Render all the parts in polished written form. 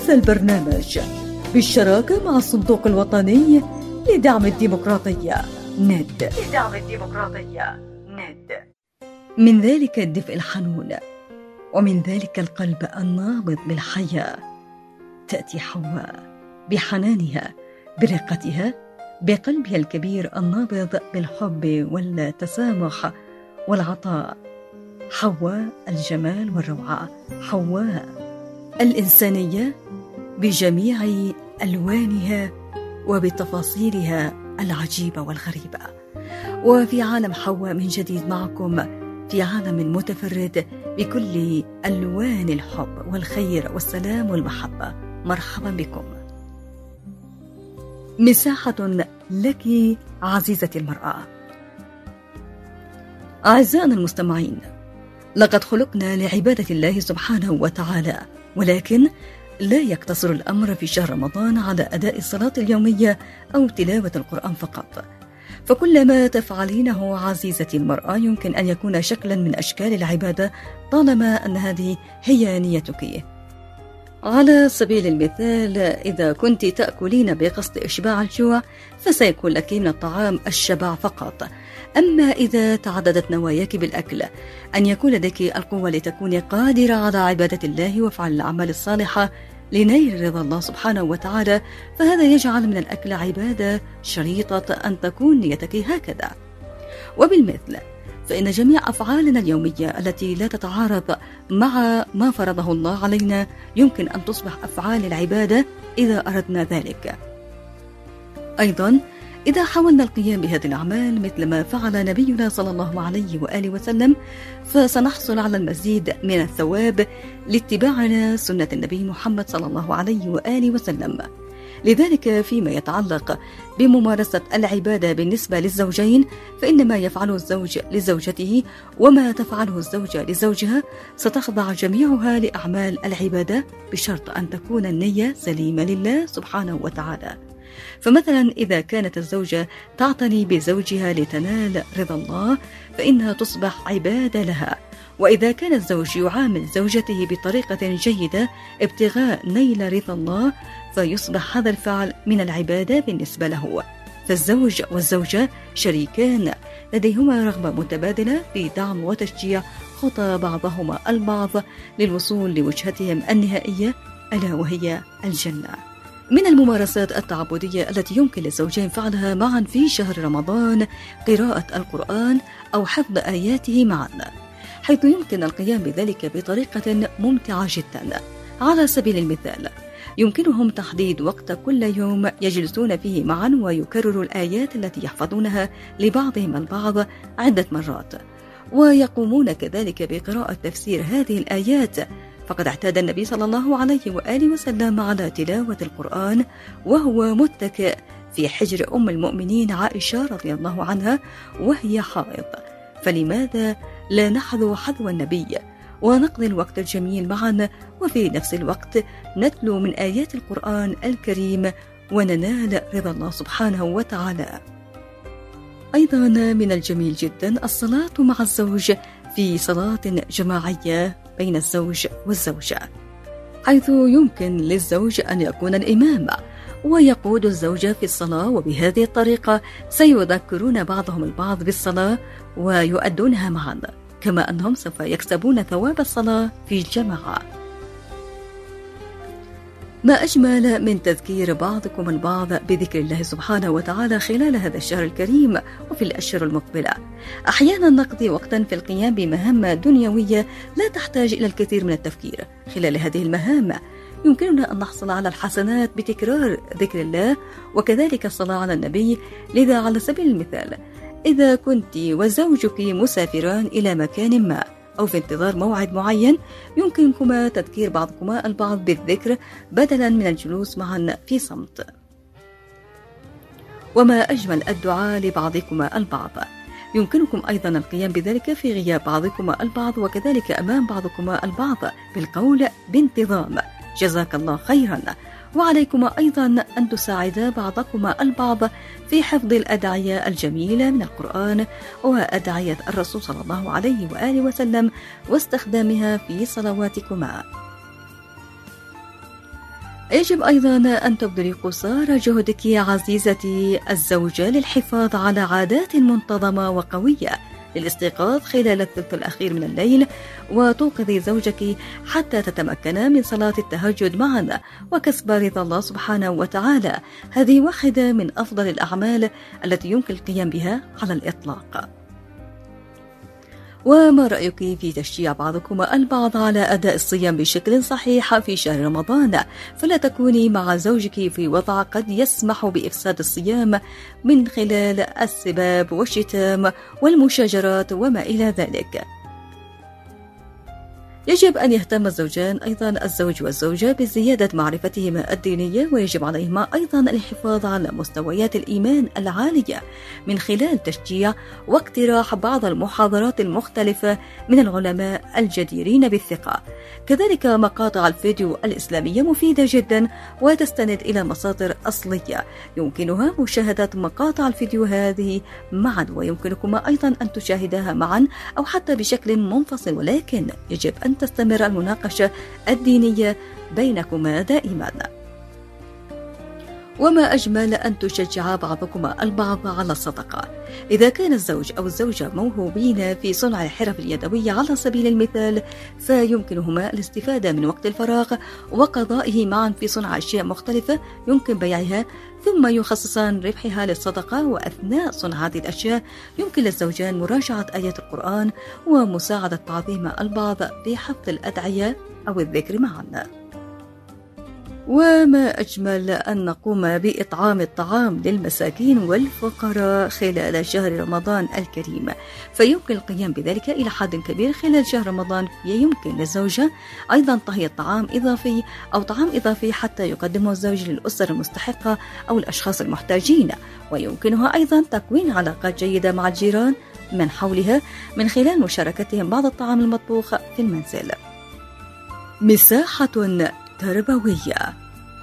هذا البرنامج بالشراكة مع الصندوق الوطني لدعم الديمقراطية ند. من ذلك الدفء الحنون ومن ذلك القلب النابض بالحياة تأتي حواء بحنانها برقتها بقلبها الكبير النابض بالحب والتسامح والعطاء. حواء الجمال والروعة، حواء الإنسانية بجميع ألوانها وبتفاصيلها العجيبة والغريبة. وفي عالم حواء من جديد معكم في عالم متفرد بكل ألوان الحب والخير والسلام والمحبة. مرحبا بكم. مساحة لك عزيزتي المرأة. أعزائنا المستمعين، لقد خلقنا لعبادة الله سبحانه وتعالى، ولكن لا يقتصر الأمر في شهر رمضان على أداء الصلاة اليومية أو تلاوة القرآن فقط، فكل ما تفعلينه عزيزتي المرأة يمكن أن يكون شكلا من أشكال العبادة طالما أن هذه هي نيتك. على سبيل المثال، إذا كنت تأكلين بقصد إشباع الجوع فسيكون لك من الطعام الشبع فقط. أما إذا تعددت نواياك بالأكل أن يكون لديك القوة لتكوني قادرة على عبادة الله وفعل الأعمال الصالحة لنيل رضا الله سبحانه وتعالى، فهذا يجعل من الأكل عبادة شريطة أن تكون نيتك هكذا. وبالمثل فإن جميع أفعالنا اليومية التي لا تتعارض مع ما فرضه الله علينا يمكن أن تصبح أفعال العبادة إذا أردنا ذلك. أيضا إذا حاولنا القيام بهذه الأعمال مثل ما فعل نبينا صلى الله عليه وآله وسلم فسنحصل على المزيد من الثواب لاتباعنا سنة النبي محمد صلى الله عليه وآله وسلم. لذلك فيما يتعلق بممارسة العبادة بالنسبة للزوجين، فإن ما يفعله الزوج لزوجته وما تفعله الزوجة لزوجها ستخضع جميعها لأعمال العبادة بشرط أن تكون النية سليمة لله سبحانه وتعالى. فمثلا إذا كانت الزوجة تعتني بزوجها لتنال رضا الله فإنها تصبح عبادة لها، وإذا كان الزوج يعامل زوجته بطريقة جيدة ابتغاء نيل رضا الله فيصبح هذا الفعل من العبادة بالنسبة له. فالزوج والزوجة شريكان لديهما رغبة متبادلة في دعم وتشجيع خطى بعضهما البعض للوصول لوجهتهم النهائية ألا وهي الجنة. من الممارسات التعبدية التي يمكن للزوجين فعلها معا في شهر رمضان قراءة القرآن أو حفظ آياته معا، حيث يمكن القيام بذلك بطريقة ممتعة جدا. على سبيل المثال يمكنهم تحديد وقت كل يوم يجلسون فيه معا ويكرروا الآيات التي يحفظونها لبعضهم البعض عدة مرات، ويقومون كذلك بقراءة تفسير هذه الآيات. فقد اعتاد النبي صلى الله عليه وآله وسلم على تلاوة القرآن وهو متكئ في حجر أم المؤمنين عائشة رضي الله عنها وهي حائض، فلماذا لا نحذو حذو النبي ونقضي الوقت الجميل معا وفي نفس الوقت نتلو من آيات القرآن الكريم وننال رضا الله سبحانه وتعالى. أيضا من الجميل جدا الصلاة مع الزوج في صلاة جماعية بين الزوج والزوجة، حيث يمكن للزوج أن يكون الإمام ويقود الزوجة في الصلاة، وبهذه الطريقة سيذكرون بعضهم البعض بالصلاة ويؤدونها معا، كما أنهم سوف يكسبون ثواب الصلاة في الجماعة. ما أجمل من تذكير بعضكم البعض بذكر الله سبحانه وتعالى خلال هذا الشهر الكريم وفي الأشهر المقبلة. أحيانا نقضي وقتا في القيام بمهام دنيوية لا تحتاج إلى الكثير من التفكير. خلال هذه المهام يمكننا أن نحصل على الحسنات بتكرار ذكر الله وكذلك الصلاة على النبي. لذا على سبيل المثال إذا كنت وزوجك مسافران إلى مكان ما أو في انتظار موعد معين يمكنكما تذكير بعضكما البعض بالذكر بدلا من الجلوس معا في صمت. وما أجمل الدعاء لبعضكما البعض. يمكنكم أيضا القيام بذلك في غياب بعضكما البعض وكذلك أمام بعضكما البعض بالقول بانتظام جزاك الله خيرا. وعليكم أيضا أن تساعدا بعضكما البعض في حفظ الأدعية الجميلة من القرآن وأدعية الرسول صلى الله عليه وآله وسلم واستخدامها في صلواتكما. يجب أيضا أن تبذلي قصارى جهدك عزيزتي الزوجة للحفاظ على عادات منتظمة وقوية للاستيقاظ خلال الثلث الأخير من الليل، وتوقظي زوجك حتى تتمكنا من صلاة التهجد معا وكسب رضا الله سبحانه وتعالى. هذه واحدة من أفضل الأعمال التي يمكن القيام بها على الإطلاق. وما رأيك في تشجيع بعضكما البعض على أداء الصيام بشكل صحيح في شهر رمضان؟ فلا تكوني مع زوجك في وضع قد يسمح بإفساد الصيام من خلال السباب والشتام والمشاجرات وما إلى ذلك. يجب أن يهتم الزوجان أيضا الزوج والزوجة بزيادة معرفتهما الدينية، ويجب عليهما أيضا الحفاظ على مستويات الإيمان العالية من خلال تشجيع واقتراح بعض المحاضرات المختلفة من العلماء الجديرين بالثقة. كذلك مقاطع الفيديو الإسلامية مفيدة جدا وتستند إلى مصادر أصلية يمكنها مشاهدة مقاطع الفيديو هذه معا، ويمكنكما أيضا أن تشاهداها معا أو حتى بشكل منفصل، ولكن يجب أن تستمر المناقشة الدينية بينكما دائما. وما أجمل أن تشجع بعضكما البعض على الصدقة. إذا كان الزوج أو الزوجة موهوبين في صنع الحرف اليدوية على سبيل المثال، فيمكنهما الاستفادة من وقت الفراغ وقضائه معا في صنع أشياء مختلفة يمكن بيعها، ثم يخصصان ربحها للصدقة. وأثناء صنع هذه الأشياء يمكن للزوجان مراجعة آيات القرآن ومساعدة بعضهما البعض في حفظ الأدعية أو الذكر معا. وما أجمل أن نقوم بإطعام الطعام للمساكين والفقراء خلال شهر رمضان الكريم، فيمكن القيام بذلك إلى حد كبير خلال شهر رمضان. يمكن للزوجة أيضا طهي طعام إضافي حتى يقدمه الزوج للأسر المستحقة أو الأشخاص المحتاجين، ويمكنها أيضا تكوين علاقات جيدة مع الجيران من حولها من خلال مشاركتهم بعض الطعام المطبوخ في المنزل. مساحة تربوية.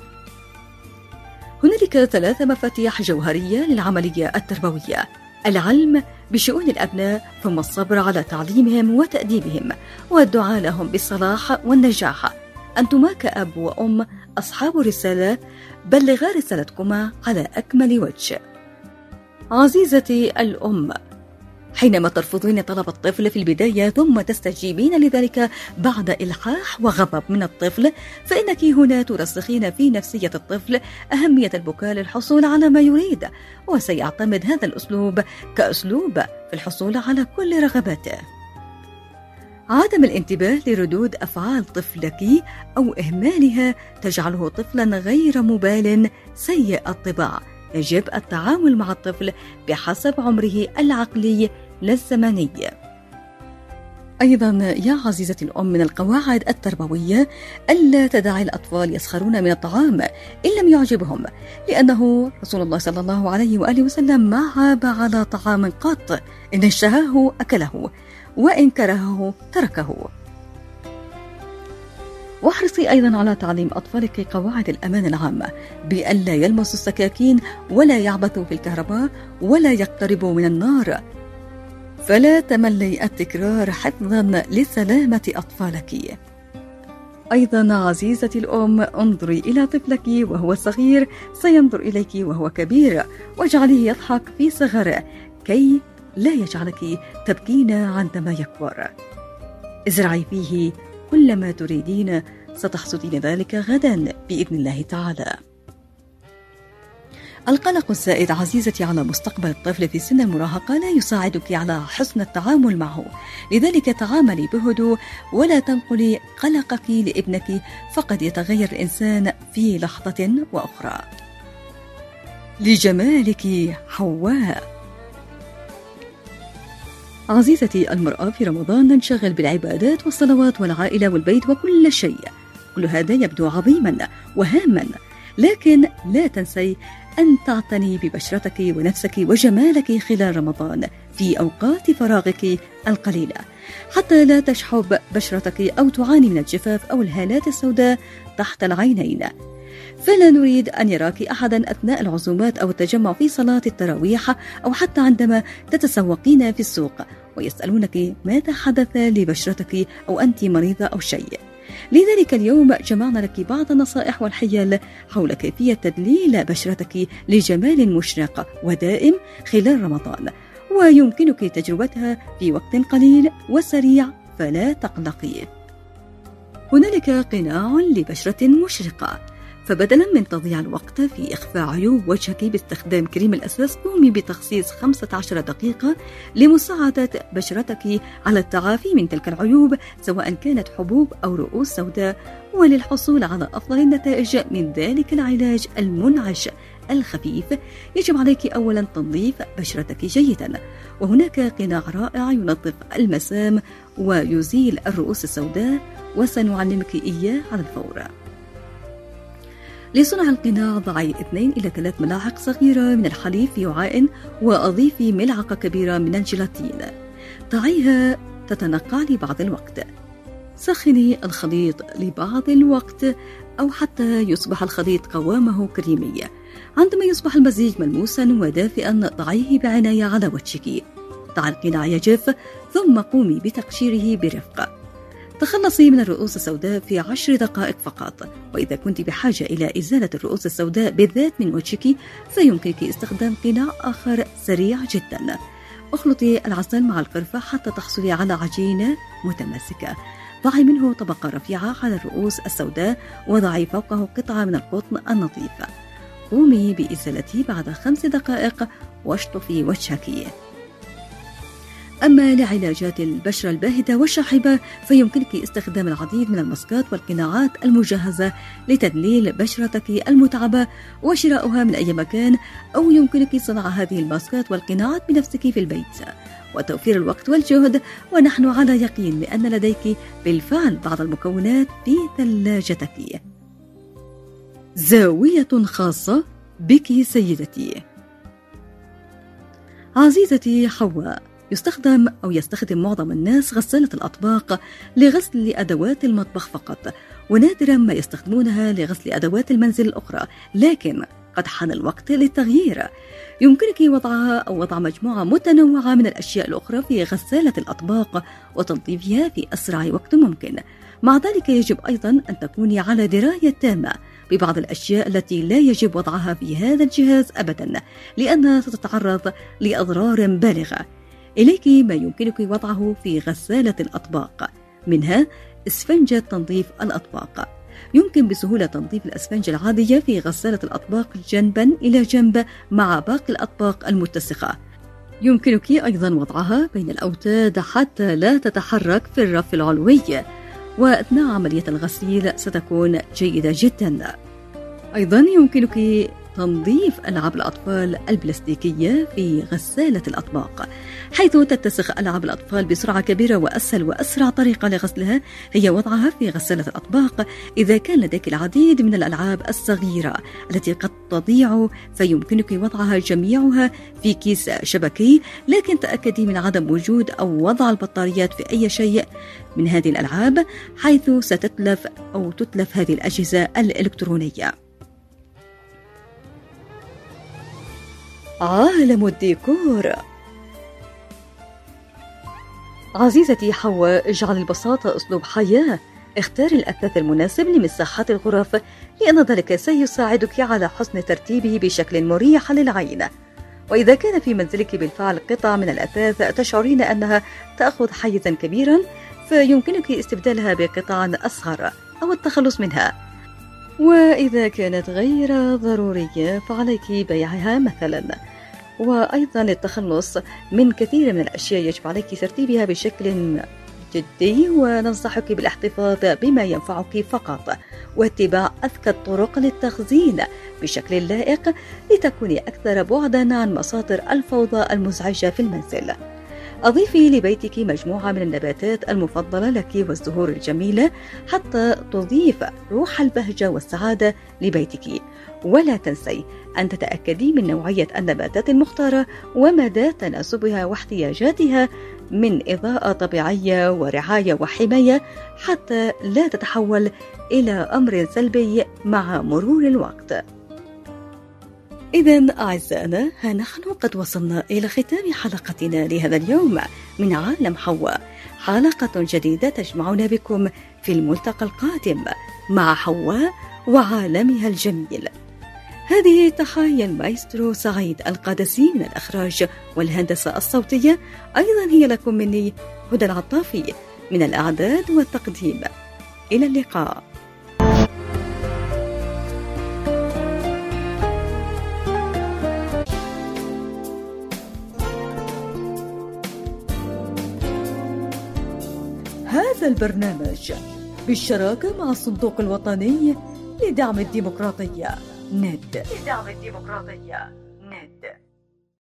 هنالك 3 مفاتيح جوهرية للعملية التربوية: العلم بشؤون الأبناء، ثم الصبر على تعليمهم وتأديبهم، والدعاء لهم بالصلاح والنجاح. أنتما كأب وأم أصحاب رسالة، بلغا رسالتكما على أكمل وجه. عزيزتي الأم، حينما ترفضين طلب الطفل في البداية ثم تستجيبين لذلك بعد إلحاح وغضب من الطفل، فإنك هنا ترسخين في نفسية الطفل أهمية البكاء للحصول على ما يريد، وسيعتمد هذا الأسلوب كأسلوب في الحصول على كل رغباته. عدم الانتباه لردود أفعال طفلك أو إهمالها تجعله طفلا غير مبال سيء الطباع. يجب التعامل مع الطفل بحسب عمره العقلي لا الزمني. أيضا يا عزيزتي الأم، من القواعد التربوية ألا تدعي الأطفال يسخرون من الطعام إن لم يعجبهم، لأنه رسول الله صلى الله عليه وآله وسلم ما عاب على طعام قط، إن اشتهاه أكله وإن كرهه تركه. واحرصي أيضا على تعليم أطفالك قواعد الأمان العامة، بألا يلمسوا السكاكين ولا يعبثوا في الكهرباء ولا يقتربوا من النار، فلا تملي التكرار حفظا لسلامة أطفالك. أيضا عزيزتي الأم، انظري إلى طفلك وهو صغير سينظر إليك وهو كبير، واجعليه يضحك في صغره كي لا يجعلك تبكين عندما يكبر. ازرعي فيه كل ما تريدين، ستحصدين ذلك غدا بإذن الله تعالى. القلق الزائد عزيزتي على مستقبل الطفل في سن المراهقة لا يساعدك على حسن التعامل معه، لذلك تعاملي بهدوء ولا تنقلي قلقك لابنك، فقد يتغير الإنسان في لحظة وأخرى. لجمالك حواء. عزيزتي المرأة، في رمضان ننشغل بالعبادات والصلوات والعائلة والبيت وكل شيء، كل هذا يبدو عظيما وهاما، لكن لا تنسي أن تعتني ببشرتك ونفسك وجمالك خلال رمضان في أوقات فراغك القليلة، حتى لا تشحب بشرتك أو تعاني من الجفاف أو الهالات السوداء تحت العينين. فلا نريد أن يراك أحدا أثناء العزومات أو التجمع في صلاة التراويح، أو حتى عندما تتسوقين في السوق ويسألونك ماذا حدث لبشرتك أو أنت مريضة أو شيء. لذلك اليوم جمعنا لك بعض النصائح والحيل حول كيفية تدليل بشرتك لجمال مشرق ودائم خلال رمضان، ويمكنك تجربتها في وقت قليل وسريع، فلا تقلقي. هنالك قناع لبشرة مشرقة، فبدلا من تضييع الوقت في إخفاء عيوب وجهك باستخدام كريم الأساس، قومي بتخصيص 15 دقيقة لمساعدة بشرتك على التعافي من تلك العيوب، سواء كانت حبوب أو رؤوس سوداء، وللحصول على أفضل النتائج من ذلك العلاج المنعش الخفيف. يجب عليك أولا تنظيف بشرتك جيدا، وهناك قناع رائع ينظف المسام ويزيل الرؤوس السوداء، وسنعلمك إياه على الفور. لصنع القناع ضعي 2 إلى 3 ملاعق صغيرة من الحليب في وعاء، وأضيفي ملعقة كبيرة من الجيلاتين. ضعيها تتنقع لبعض الوقت. سخني الخليط لبعض الوقت أو حتى يصبح الخليط قوامه كريمي. عندما يصبح المزيج ملموسا ودافئا، ضعيه بعناية على وجهك. ضع القناع يجف، ثم قومي بتقشيره برفق. تخلصي من الرؤوس السوداء في 10 دقائق فقط، وإذا كنت بحاجة إلى إزالة الرؤوس السوداء بالذات من وجهك، فيمكنك استخدام قناع آخر سريع جدا. اخلطي العسل مع القرفة حتى تحصلي على عجينة متماسكة. ضعي منه طبقة رفيعة على الرؤوس السوداء، وضعي فوقه قطعة من القطن النظيف. قومي بإزالته بعد 5 دقائق واشطفي وجهك. أما لعلاجات البشرة الباهتة والشاحبة، فيمكنك استخدام العديد من الماسكات والقناعات المجهزة لتدليل بشرتك المتعبة وشراؤها من أي مكان، أو يمكنك صنع هذه الماسكات والقناعات بنفسك في البيت وتوفير الوقت والجهد. ونحن على يقين بأن لديك بالفعل بعض المكونات في ثلاجتك. زاوية خاصة بك سيدتي. عزيزتي حواء، يستخدم معظم الناس غسالة الأطباق لغسل أدوات المطبخ فقط، ونادرا ما يستخدمونها لغسل أدوات المنزل الأخرى، لكن قد حان الوقت للتغيير. يمكنك وضعها أو وضع مجموعة متنوعة من الأشياء الأخرى في غسالة الأطباق وتنظيفها في أسرع وقت ممكن. مع ذلك يجب أيضا أن تكوني على دراية تامة ببعض الأشياء التي لا يجب وضعها في هذا الجهاز أبدا، لأنها ستتعرض لأضرار بالغة. إليك ما يمكنك وضعه في غسالة الأطباق، منها إسفنجة تنظيف الأطباق. يمكن بسهولة تنظيف الأسفنجة العادية في غسالة الأطباق جنبا إلى جنب مع باقي الأطباق المتسخة. يمكنك أيضا وضعها بين الأوتاد حتى لا تتحرك في الرف العلوي، وأثناء عملية الغسيل ستكون جيدة جدا. أيضا يمكنك تنظيف ألعاب الأطفال البلاستيكية في غسالة الأطباق، حيث تتسخ ألعاب الأطفال بسرعة كبيرة، وأسهل وأسرع طريقة لغسلها هي وضعها في غسالة الأطباق. إذا كان لديك العديد من الألعاب الصغيرة التي قد تضيع، فيمكنك وضعها جميعها في كيس شبكي، لكن تأكدي من عدم وجود أو وضع البطاريات في أي شيء من هذه الألعاب، حيث ستتلف أو تتلف هذه الأجهزة الإلكترونية. عالم الديكور. عزيزتي حواء، اجعل البساطة أسلوب حياة. اختار الأثاث المناسب لمساحات الغرف، لأن ذلك سيساعدك على حسن ترتيبه بشكل مريح للعين. وإذا كان في منزلك بالفعل قطع من الأثاث تشعرين أنها تأخذ حيزا كبيرا، فيمكنك استبدالها بقطع أصغر أو التخلص منها. وإذا كانت غير ضرورية فعليك بيعها مثلا. وأيضا للتخلص من كثير من الأشياء يجب عليك ترتيبها بشكل جدي، وننصحك بالاحتفاظ بما ينفعك فقط، واتباع أذكى الطرق للتخزين بشكل لائق لتكوني أكثر بعدا عن مصادر الفوضى المزعجة في المنزل. أضيفي لبيتك مجموعة من النباتات المفضلة لك والزهور الجميلة حتى تضيف روح البهجة والسعادة لبيتك. ولا تنسي أن تتأكدي من نوعية النباتات المختارة ومدى تناسبها واحتياجاتها من إضاءة طبيعية ورعاية وحماية، حتى لا تتحول إلى أمر سلبي مع مرور الوقت. إذن أعزائنا، ها نحن قد وصلنا إلى ختام حلقتنا لهذا اليوم من عالم حواء. حلقة جديدة تجمعنا بكم في الملتقى القادم مع حواء وعالمها الجميل. هذه تحايا المايسترو سعيد القادسي من الإخراج والهندسة الصوتية، أيضا هي لكم مني هدى العطافي من الإعداد والتقديم. إلى اللقاء. هذا البرنامج بالشراكة مع الصندوق الوطني لدعم الديمقراطية ند.